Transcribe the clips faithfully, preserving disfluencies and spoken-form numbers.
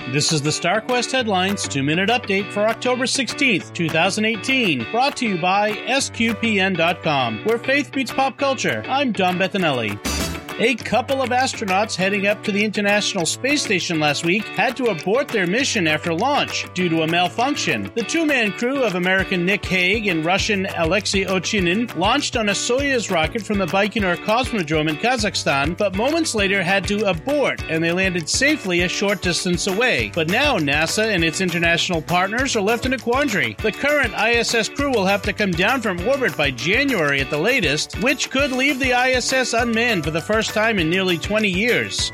This is the StarQuest Headlines two-minute update for October sixteenth, twenty eighteen, brought to you by S Q P N dot com, where faith meets pop culture. I'm Dom Bettinelli. A couple of astronauts heading up to the International Space Station last week had to abort their mission after launch due to a malfunction. The two-man crew of American Nick Hague and Russian Alexei Ovchinin launched on a Soyuz rocket from the Baikonur Cosmodrome in Kazakhstan, but moments later had to abort, and they landed safely a short distance away. But now NASA and its international partners are left in a quandary. The current I S S crew will have to come down from orbit by January at the latest, which could leave the I S S unmanned for the first time in nearly twenty years.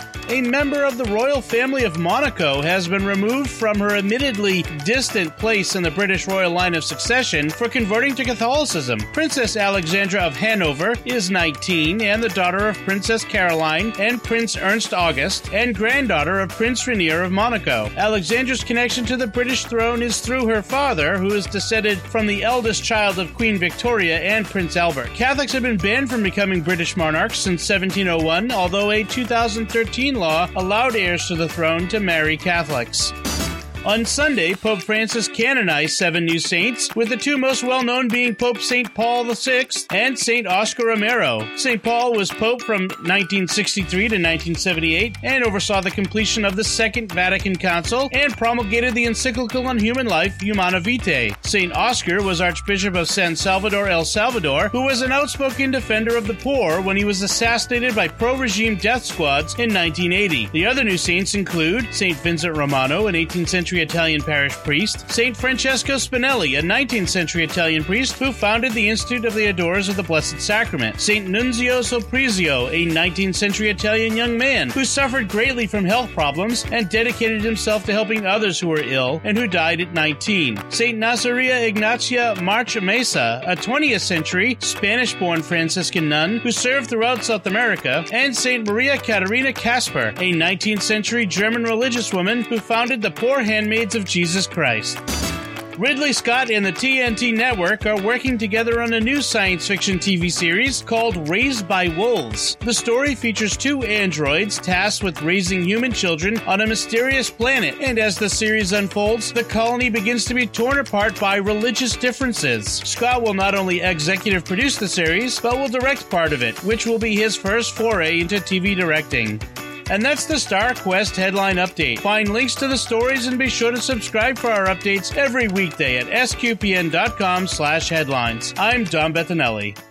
A member of the royal family of Monaco has been removed from her admittedly distant place in the British royal line of succession for converting to Catholicism. Princess Alexandra of Hanover is nineteen and the daughter of Princess Caroline and Prince Ernst August and granddaughter of Prince Rainier of Monaco. Alexandra's connection to the British throne is through her father, who is descended from the eldest child of Queen Victoria and Prince Albert. Catholics have been banned from becoming British monarchs since seventeen oh one, although a two thousand thirteen law allowed heirs to the throne to marry Catholics. On Sunday, Pope Francis canonized seven new saints, with the two most well-known being Pope Saint Paul the Sixth and Saint Oscar Romero. Saint Paul was Pope from nineteen sixty-three to nineteen seventy-eight and oversaw the completion of the Second Vatican Council and promulgated the encyclical on human life, Humana Vitae. Saint Oscar was Archbishop of San Salvador, El Salvador, who was an outspoken defender of the poor when he was assassinated by pro-regime death squads in nineteen eighty. The other new saints include Saint Vincent Romano, an eighteenth century Italian parish priest, Saint Francesco Spinelli, a nineteenth century Italian priest who founded the Institute of the Adorers of the Blessed Sacrament, Saint Nunzio Soprizio, a nineteenth century Italian young man who suffered greatly from health problems and dedicated himself to helping others who were ill and who died at nineteen, Saint Nazaria Ignacia Marcha Mesa, a twentieth century Spanish-born Franciscan nun who served throughout South America, and Saint Maria Caterina Casper, a nineteenth century German religious woman who founded the Poor Handmaids of Jesus Christ. Ridley Scott and the T N T Network are working together on a new science fiction T V series called Raised by Wolves. The story features two androids tasked with raising human children on a mysterious planet, and as the series unfolds, the colony begins to be torn apart by religious differences. Scott will not only executive produce the series, but will direct part of it, which will be his first foray into T V directing. And that's the StarQuest Headline Update. Find links to the stories and be sure to subscribe for our updates every weekday at S Q P N dot com slash headlines. I'm Dom Bettinelli.